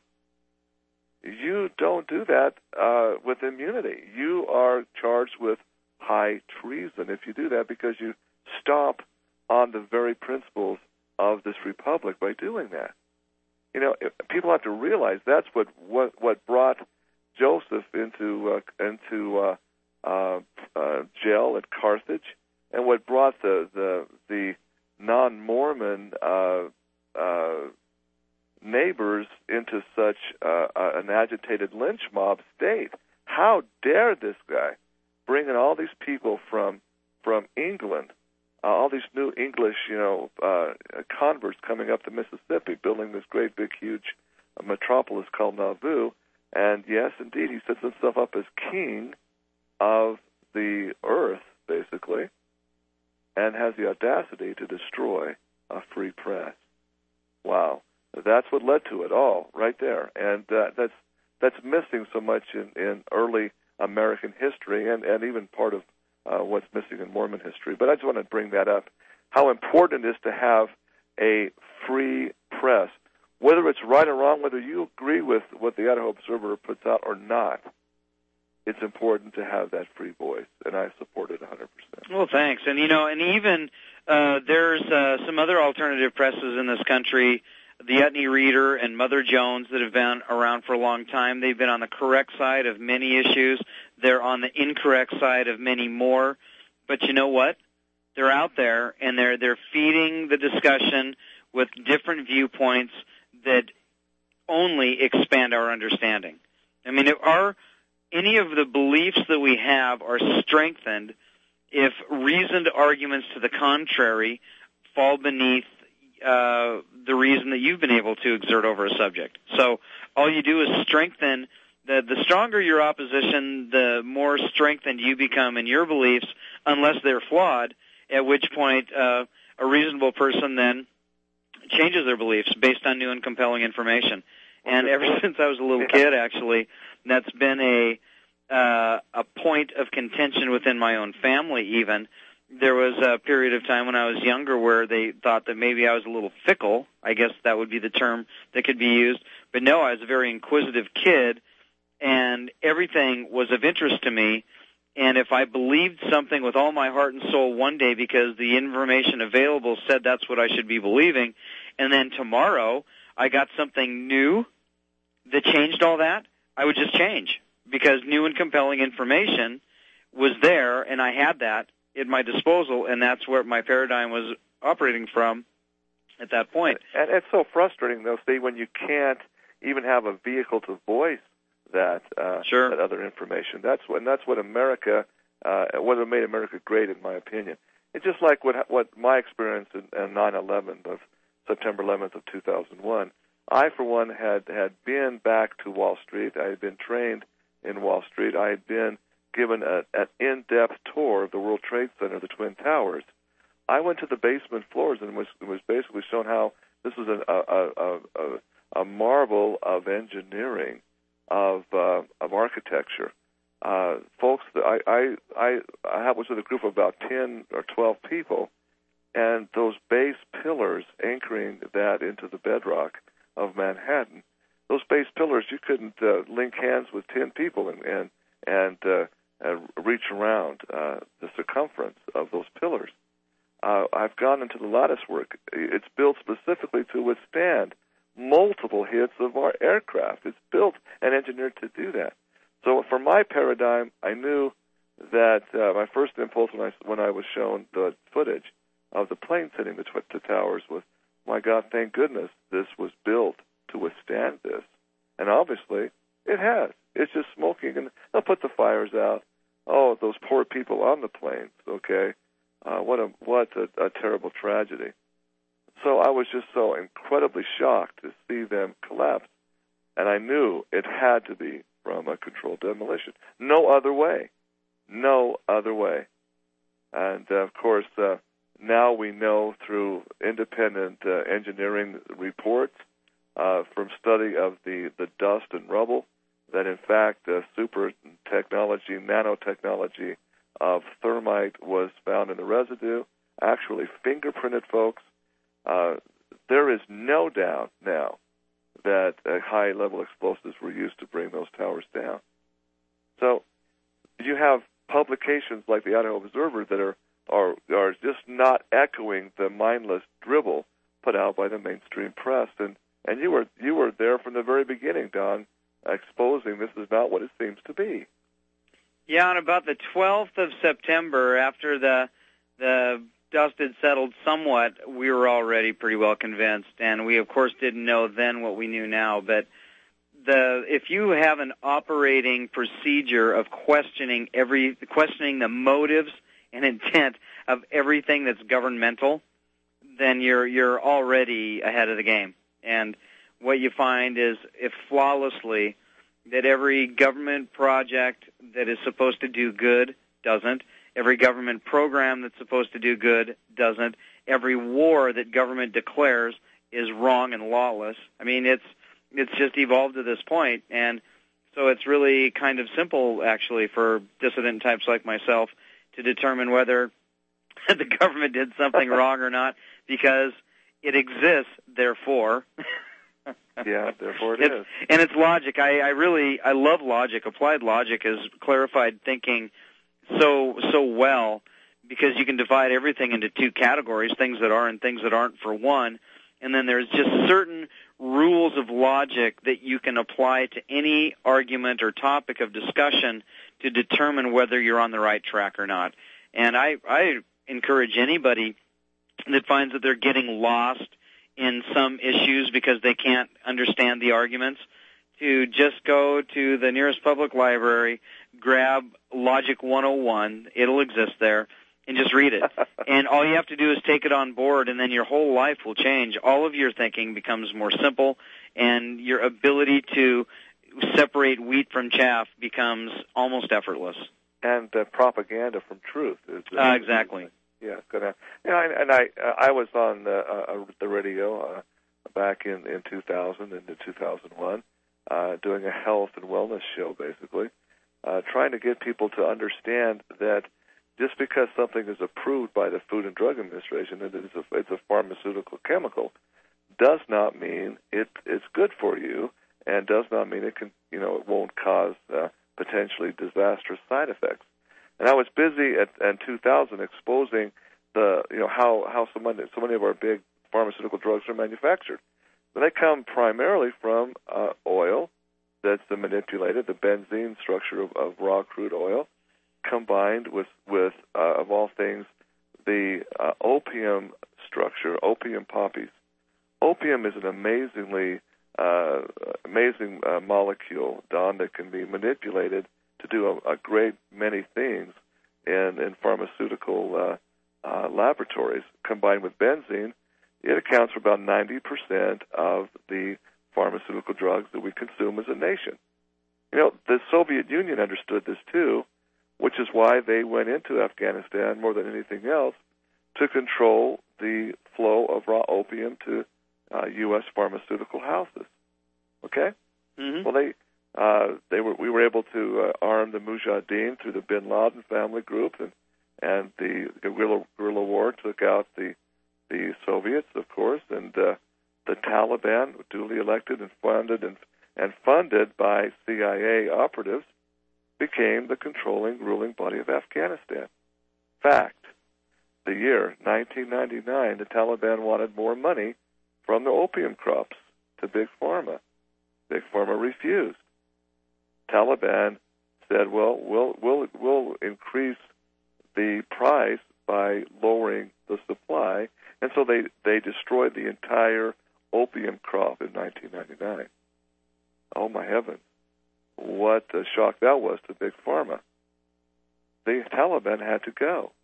You don't do that uh, with immunity. You are charged with high treason if you do that, because you stomp on the very principles of this republic by doing that. You know, if, people have to realize that's what what, what brought Joseph into uh, into uh, uh, uh, jail at Carthage, and what brought the the, the non-Mormon uh, uh, neighbors into such uh, uh, an agitated lynch mob state. How dare this guy bring in all these people from from England, uh, all these new English, you know, uh, converts coming up the Mississippi, building this great big huge uh, metropolis called Nauvoo. And yes, indeed, he sets himself up as king of the earth, basically, and has the audacity to destroy a free press. Wow. That's what led to it all, right there. And uh, that's that's missing so much in, in early American history and, and even part of uh, what's missing in Mormon history. But I just want to bring that up, how important it is to have a free press. Whether it's right or wrong, whether you agree with what the Idaho Observer puts out or not, it's important to have that free voice, and I support it one hundred percent. Well, thanks. And, you know, and even uh, there's uh, some other alternative presses in this country, the Utne Reader and Mother Jones, that have been around for a long time. They've been on the correct side of many issues. They're on the incorrect side of many more. But you know what? They're out there, and they're they're feeding the discussion with different viewpoints that only expand our understanding. I mean, if our any of the beliefs that we have are strengthened if reasoned arguments to the contrary fall beneath uh, the reason that you've been able to exert over a subject. So all you do is strengthen. The, the stronger your opposition, the more strengthened you become in your beliefs, unless they're flawed, at which point uh, a reasonable person then changes their beliefs based on new and compelling information. And ever since I was a little kid, actually, that's been a uh, a point of contention within my own family even. There was a period of time when I was younger where they thought that maybe I was a little fickle. I guess that would be the term that could be used. But no, I was a very inquisitive kid, and everything was of interest to me. And if I believed something with all my heart and soul one day because the information available said that's what I should be believing, and then tomorrow I got something new that changed all that, I would just change because new and compelling information was there, and I had that at my disposal, and that's where my paradigm was operating from at that point. And it's so frustrating, though, Steve, when you can't even have a vehicle to voice that uh, sure. that other information. That's what, and that's what America, uh, what made America great, in my opinion. It's just like what what my experience in, in nine eleven of September eleventh of two thousand one. I, for one, had had been back to Wall Street. I had been trained in Wall Street. I had been given a, an in-depth tour of the World Trade Center, the Twin Towers. I went to the basement floors and was was basically shown how this was a a, a, a, a marvel of engineering. Of uh, of architecture, uh, folks. I I I I was with a group of about ten or twelve people, and those base pillars anchoring that into the bedrock of Manhattan. Those base pillars, you couldn't uh, link hands with ten people and and and, uh, and reach around uh, the circumference of those pillars. Uh, I've gone into the lattice work. It's built specifically to withstand multiple hits of our aircraft. It's built and engineered to do that. So for my paradigm, I knew that uh, my first impulse when I, when I was shown the footage of the plane hitting the, tw- the towers was, my God, thank goodness this was built to withstand this. And obviously, it has. It's just smoking, and they'll put the fires out. Oh, those poor people on the planes, okay? Uh, what a what a, a terrible tragedy. So I was just so incredibly shocked to see them collapse, and I knew it had to be from a controlled demolition. No other way. No other way. And, uh, of course, uh, now we know through independent uh, engineering reports uh, from study of the, the dust and rubble that, in fact, uh, super technology, nanotechnology of thermite was found in the residue, actually fingerprinted, folks. Uh, there is no doubt now that uh, high-level explosives were used to bring those towers down. So you have publications like the Idaho Observer that are, are, are just not echoing the mindless dribble put out by the mainstream press. And, and you were you were there from the very beginning, Don, exposing this is not what it seems to be. Yeah, on about the twelfth of September, after the the dust had settled somewhat, we were already pretty well convinced, and we, of course, didn't know then what we knew now. But the if you have an operating procedure of questioning every questioning the motives and intent of everything that's governmental, then you're you're already ahead of the game. And what you find is, if flawlessly, that every government project that is supposed to do good doesn't. Every government program that's supposed to do good doesn't. Every war that government declares is wrong and lawless. I mean, it's it's just evolved to this point, and so it's really kind of simple, actually, for dissident types like myself to determine whether the government did something wrong or not, because it exists, therefore. Yeah, therefore it it's, is. And it's logic. I, I really, I love logic. Applied logic is clarified thinking so so well, because you can divide everything into two categories, things that are and things that aren't for one, and then there's just certain rules of logic that you can apply to any argument or topic of discussion to determine whether you're on the right track or not. And I, I encourage anybody that finds that they're getting lost in some issues because they can't understand the arguments to just go to the nearest public library, grab Logic one oh one, it'll exist there, and just read it. And all you have to do is take it on board, and then your whole life will change. All of your thinking becomes more simple, and your ability to separate wheat from chaff becomes almost effortless. And uh, propaganda from truth. Is, uh, uh, exactly. Yeah, gonna. You know, and I, uh, I was on uh, uh, the radio uh, back in, in two thousand and in two thousand one, uh, doing a health and wellness show, basically, uh, trying to get people to understand that just because something is approved by the Food and Drug Administration, that it's a, it's a pharmaceutical chemical, does not mean it it's good for you, and does not mean it can, you know, it won't cause uh, potentially disastrous side effects. And I was busy at in two thousand exposing the, you know, how how so many so many of our big pharmaceutical drugs are manufactured. They come primarily from uh, oil that's the manipulated, the benzene structure of, of raw crude oil, combined with with uh, of all things the uh, opium structure, opium poppies. Opium is an amazingly uh, amazing uh, molecule, Don, that can be manipulated to do a, a great many things in, in pharmaceutical uh, uh, laboratories. Combined with benzene, it accounts for about ninety percent of the pharmaceutical drugs that we consume as a nation. You know, the Soviet Union understood this too, which is why they went into Afghanistan more than anything else to control the flow of raw opium to uh, U S pharmaceutical houses. Okay? Mm-hmm. Well, they Uh, they were. We were able to uh, arm the Mujahideen through the Bin Laden family group, and and the guerrilla, guerrilla war took out the the Soviets, of course, and uh, the Taliban, duly elected and funded and and funded by C I A operatives, became the controlling, ruling body of Afghanistan. Fact: the year nineteen ninety-nine, the Taliban wanted more money from the opium crops to Big Pharma. Big Pharma refused. Taliban said, "Well, we'll we'll we'll increase the price by lowering the supply," and so they they destroyed the entire opium crop in nineteen ninety-nine. Oh my heavens! What a shock that was to Big Pharma. The Taliban had to go.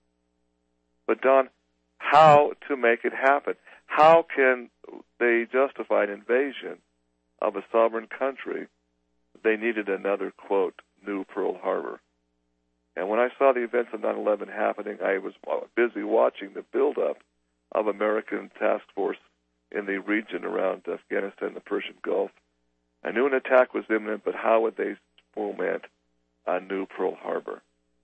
But Don, how to make it happen? How can they justify an invasion of a sovereign country? They needed another, quote, new Pearl Harbor. And when I saw the events of nine eleven happening, I was busy watching the buildup of American task force in the region around Afghanistan, the Persian Gulf. I knew an attack was imminent, but how would they foment a new Pearl Harbor?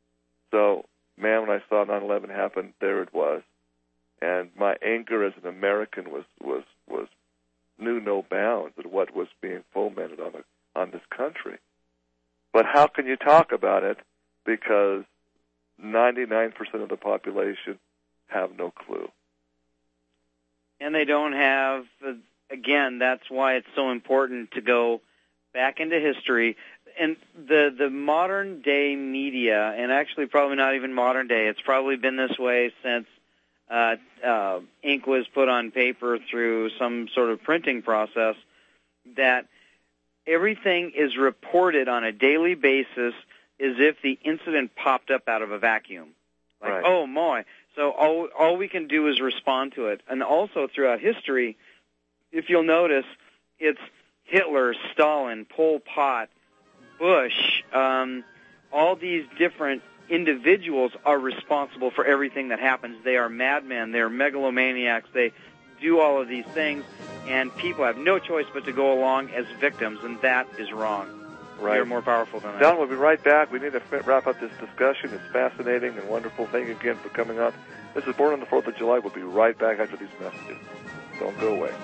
So, man, when I saw nine eleven happen, there it was. And my anger as an American was, was, was knew no bounds at what was being fomented on the on this country. But how can you talk about it? Because ninety-nine percent of the population have no clue. And they don't have, uh, again, that's why it's so important to go back into history. And the the modern day media, and actually probably not even modern day, it's probably been this way since uh, uh, ink was put on paper through some sort of printing process, that everything is reported on a daily basis as if the incident popped up out of a vacuum. Like, right. oh, my. So all all we can do is respond to it. And also throughout history, if you'll notice, it's Hitler, Stalin, Pol Pot, Bush, um, all these different individuals are responsible for everything that happens. They are madmen. They are megalomaniacs. They do all of these things, and people have no choice but to go along as victims, and that is wrong. Right. They're more powerful than that. Don, we'll be right back. We need to wrap up this discussion. It's fascinating and wonderful. Thank you again for coming on. This is Born on the fourth of July. We'll be right back after these messages. Don't go away.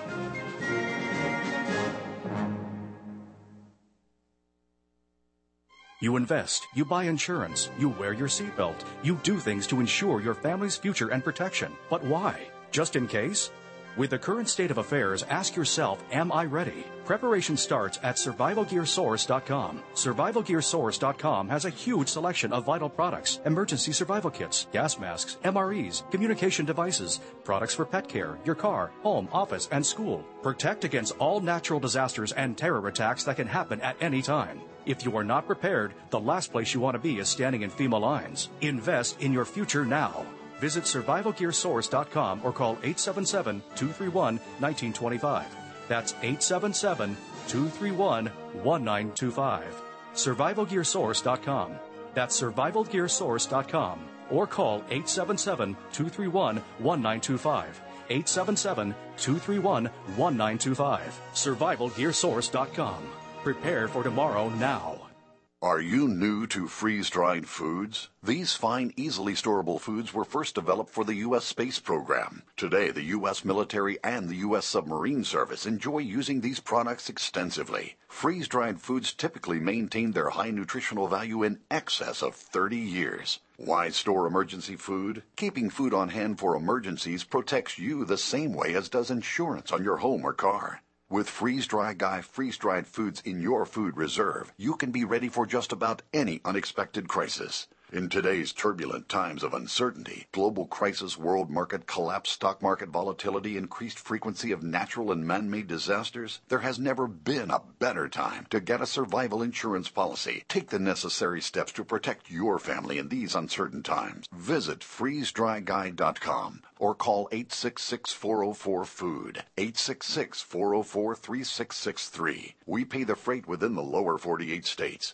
You invest, you buy insurance, you wear your seatbelt, you do things to ensure your family's future and protection. But why? Just in case? With the current state of affairs, ask yourself, am I ready? Preparation starts at survival gear source dot com. survival gear source dot com has a huge selection of vital products, emergency survival kits, gas masks, M R Es, communication devices, products for pet care, your car, home, office, and school. Protect against all natural disasters and terror attacks that can happen at any time. If you are not prepared, the last place you want to be is standing in FEMA lines. Invest in your future now. Visit survival gear source dot com or call eight seven seven, two three one, one nine two five. That's eight seven seven, two three one, one nine two five. survival gear source dot com. That's survival gear source dot com or call eight seven seven, two three one, one nine two five. eight seven seven, two three one, one nine two five. survival gear source dot com. Prepare for tomorrow now. Are you new to freeze-dried foods? These fine, easily storable foods were first developed for the U S space program. Today, the U S military and the U S submarine service enjoy using these products extensively. Freeze-dried foods typically maintain their high nutritional value in excess of thirty years. Why store emergency food? Keeping food on hand for emergencies protects you the same way as does insurance on your home or car. With Freeze Dry Guy freeze-dried foods in your food reserve, you can be ready for just about any unexpected crisis. In today's turbulent times of uncertainty, global crisis, world market collapse, stock market volatility, increased frequency of natural and man-made disasters, there has never been a better time to get a survival insurance policy. Take the necessary steps to protect your family in these uncertain times. Visit freeze dry guy dot com or call eight six six, four zero four, food, eight six six, four zero four, three six six three. We pay the freight within the lower forty-eight states.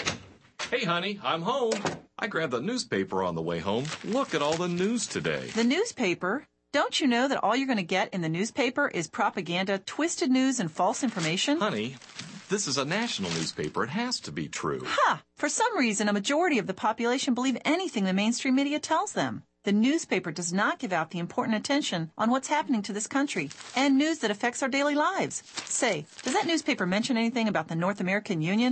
Hey, honey, I'm home. I grabbed the newspaper on the way home. Look at all the news today. The newspaper? Don't you know that all you're going to get in the newspaper is propaganda, twisted news, and false information? Honey, this is a national newspaper. It has to be true. Ha! For some reason, a majority of the population believe anything the mainstream media tells them. The newspaper does not give out the important attention on what's happening to this country and news that affects our daily lives. Say, does that newspaper mention anything about the North American Union?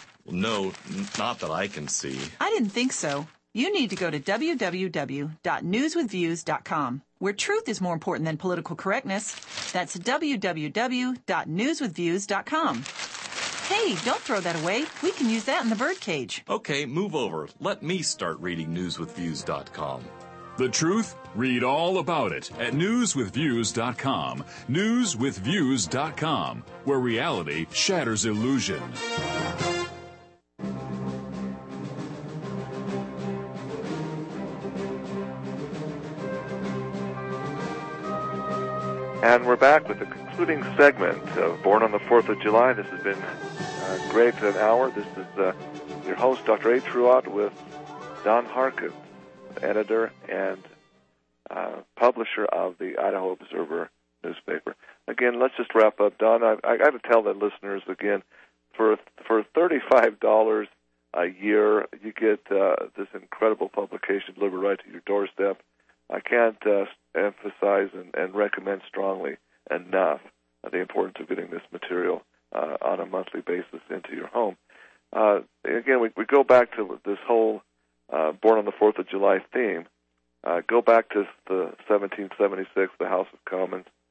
No, not that I can see. I didn't think so. You need to go to w w w dot news with views dot com, where truth is more important than political correctness. That's w w w dot news with views dot com. Hey, don't throw that away. We can use that in the birdcage. Okay, move over. Let me start reading news with views dot com. The truth? Read all about it at news with views dot com. news with views dot com, where reality shatters illusion. And we're back with the concluding segment of Born on the fourth of July. This has been a great an hour. This is uh, your host, Doctor A. Truott, with Don Harkin, editor and uh, publisher of the Idaho Observer newspaper. Again, let's just wrap up. Don, I, I got to tell the listeners again, for for thirty-five dollars a year, you get uh, this incredible publication delivered right to your doorstep. I can't uh, emphasize and, and recommend strongly enough uh, the importance of getting this material uh, on a monthly basis into your home. Uh, again, we, we go back to this whole uh, Born on the fourth of July theme. Uh, go back to the seventeen seventy-six, the House of Commons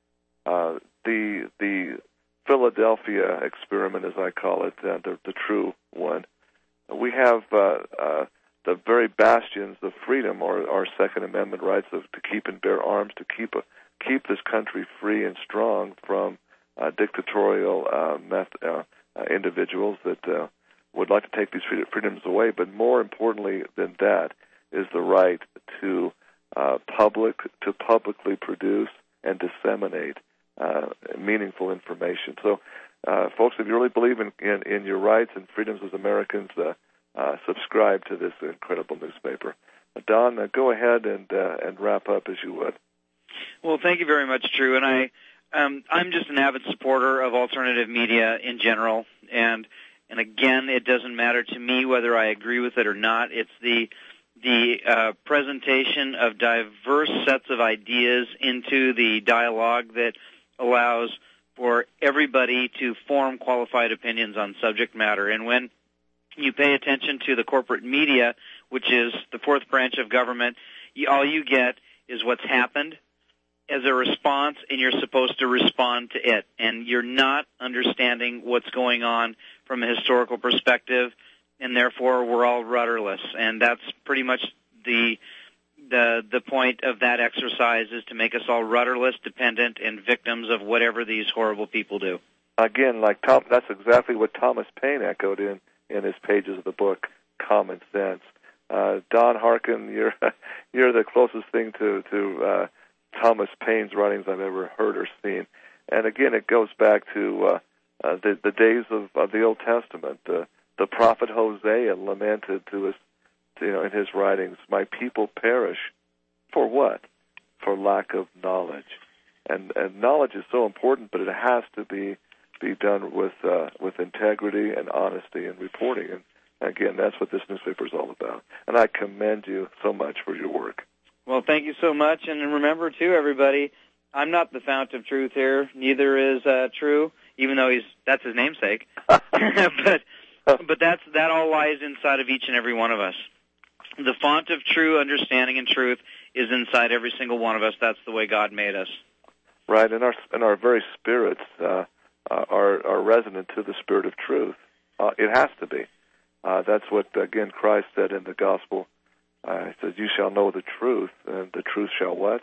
uh, the the Philadelphia experiment, as I call it, uh, the, the true one. We have uh, uh, the very bastions of freedom, or our Second Amendment rights of to keep and bear arms, to keep a, keep this country free and strong from uh, dictatorial uh, meth, uh, uh, individuals that uh, would like to take these freedoms away. But more importantly than that is the right to uh, public to publicly produce and disseminate uh, meaningful information. So, uh, folks, if you really believe in, in, in your rights and freedoms as Americans, uh, uh, subscribe to this incredible newspaper. Uh, Don, uh, go ahead and uh, and wrap up as you would. Well, thank you very much, Drew. And I, um, I'm just an avid supporter of alternative media in general. And and again, it doesn't matter to me whether I agree with it or not. It's the the uh, presentation of diverse sets of ideas into the dialogue that allows for everybody to form qualified opinions on subject matter. And when you pay attention to the corporate media, which is the fourth branch of government, you, all you get is what's happened as a response, and you're supposed to respond to it. And you're not understanding what's going on from a historical perspective, and therefore we're all rudderless. And that's pretty much the the the point of that exercise, is to make us all rudderless, dependent, and victims of whatever these horrible people do. Again, like Tom, that's exactly what Thomas Paine echoed in, in his pages of the book, Common Sense. Uh, Don Harkin, you're you're the closest thing to to uh, Thomas Paine's writings I've ever heard or seen. And again, it goes back to uh, uh, the, the days of, of the Old Testament. Uh, the prophet Hosea lamented to his, you know, in his writings, "My people perish for what? For lack of knowledge." And and knowledge is so important, but it has to be be done with uh, with integrity and honesty and reporting. And again, that's what this newspaper is all about. And I commend you so much for your work. Well, thank you so much. And remember, too, everybody, I'm not the fount of truth here. Neither is uh, True, even though he's that's his namesake. but but that's that all lies inside of each and every one of us. The font of true understanding and truth is inside every single one of us. That's the way God made us. Right, and our and our very spirits uh, uh, are are resonant to the spirit of truth. Uh, it has to be. Uh, that's what again Christ said in the gospel. Uh, he says, "You shall know the truth, and the truth shall what?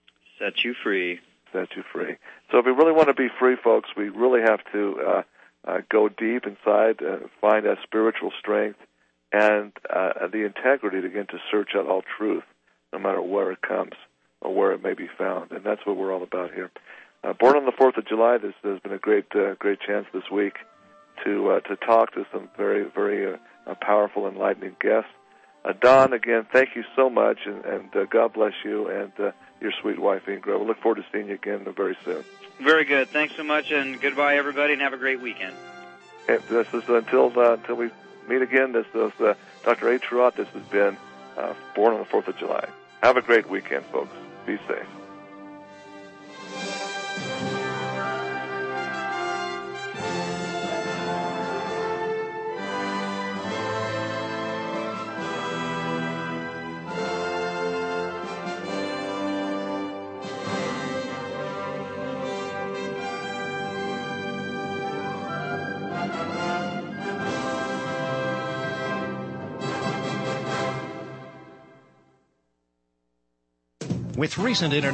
Set you free." Set you free. So if we really want to be free, folks, we really have to uh, uh, go deep inside, uh, find that spiritual strength and uh, the integrity to begin to search out all truth, no matter where it comes or where it may be found. And that's what we're all about here. Uh, born on the fourth of July, this has been a great, uh, great chance this week to uh, to talk to some very, very uh, powerful, enlightening guests. Uh, Don, again, thank you so much, and, and uh, God bless you and uh, your sweet wife, Ingrid. We look forward to seeing you again very soon. Very good. Thanks so much, and goodbye, everybody, and have a great weekend. Okay, this is until uh, until we meet again. This is uh, Doctor A. Truott. This has been uh, Born on the fourth of July. Have a great weekend, folks. Be safe. With recent internet